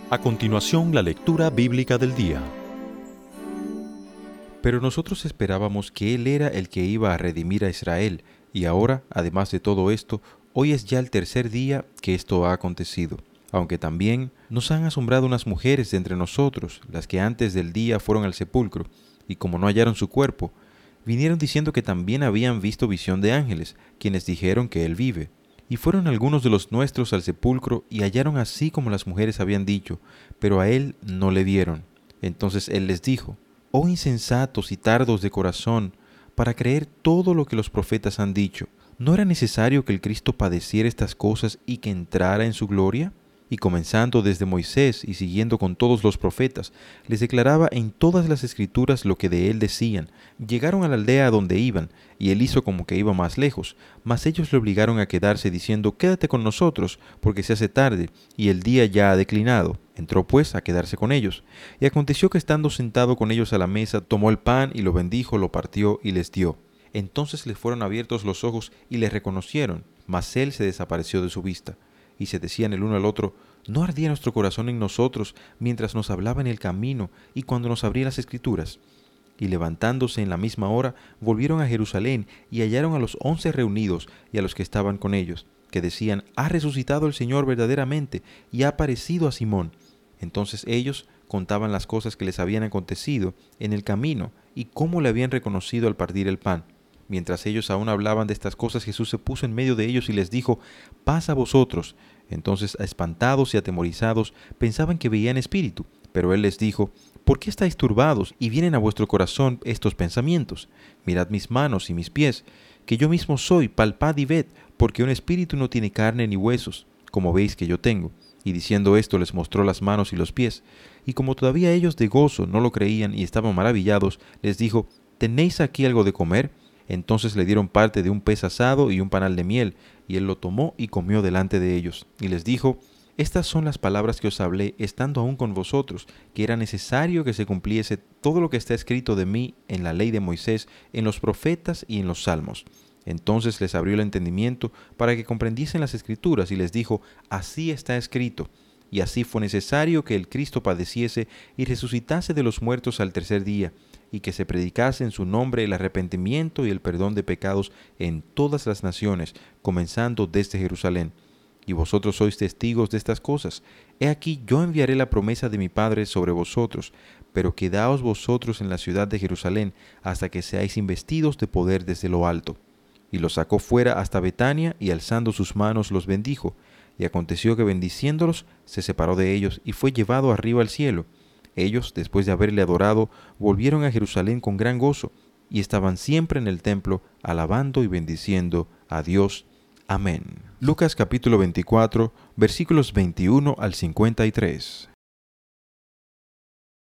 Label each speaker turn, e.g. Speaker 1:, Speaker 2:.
Speaker 1: A continuación, la lectura bíblica del día. Pero nosotros esperábamos que Él era el que iba a redimir a Israel, y ahora, además de todo esto, hoy es ya el tercer día que esto ha acontecido. Aunque también nos han asombrado unas mujeres de entre nosotros, las que antes del día fueron al sepulcro, y como no hallaron su cuerpo, vinieron diciendo que también habían visto visión de ángeles, quienes dijeron que Él vive. Y fueron algunos de los nuestros al sepulcro y hallaron así como las mujeres habían dicho, pero a Él no le vieron. Entonces Él les dijo: Oh insensatos y tardos de corazón, para creer todo lo que los profetas han dicho. ¿No era necesario que el Cristo padeciera estas cosas y que entrara en su gloria? Y comenzando desde Moisés y siguiendo con todos los profetas, les declaraba en todas las escrituras lo que de él decían. Llegaron a la aldea a donde iban, y él hizo como que iba más lejos, mas ellos le obligaron a quedarse diciendo: Quédate con nosotros, porque se hace tarde, y el día ya ha declinado. Entró pues a quedarse con ellos. Y aconteció que estando sentado con ellos a la mesa, tomó el pan y lo bendijo, lo partió y les dio. Entonces les fueron abiertos los ojos y le reconocieron, mas él se desapareció de su vista. Y se decían el uno al otro: ¿No ardía nuestro corazón en nosotros mientras nos hablaba en el camino y cuando nos abría las Escrituras? Y levantándose en la misma hora, volvieron a Jerusalén y hallaron a los 11 reunidos y a los que estaban con ellos, que decían: Ha resucitado el Señor verdaderamente y ha aparecido a Simón. Entonces ellos contaban las cosas que les habían acontecido en el camino y cómo le habían reconocido al partir el pan. Mientras ellos aún hablaban de estas cosas, Jesús se puso en medio de ellos y les dijo: Paz a vosotros. Entonces, espantados y atemorizados, pensaban que veían espíritu. Pero él les dijo: ¿Por qué estáis turbados y vienen a vuestro corazón estos pensamientos? Mirad mis manos y mis pies, que yo mismo soy, palpad y ved, porque un espíritu no tiene carne ni huesos, como veis que yo tengo. Y diciendo esto les mostró las manos y los pies. Y como todavía ellos de gozo no lo creían y estaban maravillados, les dijo: ¿Tenéis aquí algo de comer? Entonces le dieron parte de un pez asado y un panal de miel, y él lo tomó y comió delante de ellos. Y les dijo: Estas son las palabras que os hablé, estando aún con vosotros, que era necesario que se cumpliese todo lo que está escrito de mí en la ley de Moisés, en los profetas y en los salmos. Entonces les abrió el entendimiento para que comprendiesen las Escrituras, y les dijo: Así está escrito. Y así fue necesario que el Cristo padeciese y resucitase de los muertos al tercer día, y que se predicase en su nombre el arrepentimiento y el perdón de pecados en todas las naciones, comenzando desde Jerusalén. Y vosotros sois testigos de estas cosas. He aquí, yo enviaré la promesa de mi Padre sobre vosotros, pero quedaos vosotros en la ciudad de Jerusalén hasta que seáis investidos de poder desde lo alto. Y los sacó fuera hasta Betania, y alzando sus manos los bendijo. Y aconteció que bendiciéndolos, se separó de ellos, y fue llevado arriba al cielo. Ellos, después de haberle adorado, volvieron a Jerusalén con gran gozo, y estaban siempre en el templo, alabando y bendiciendo a Dios. Amén. Lucas capítulo 24, versículos 21 al 53.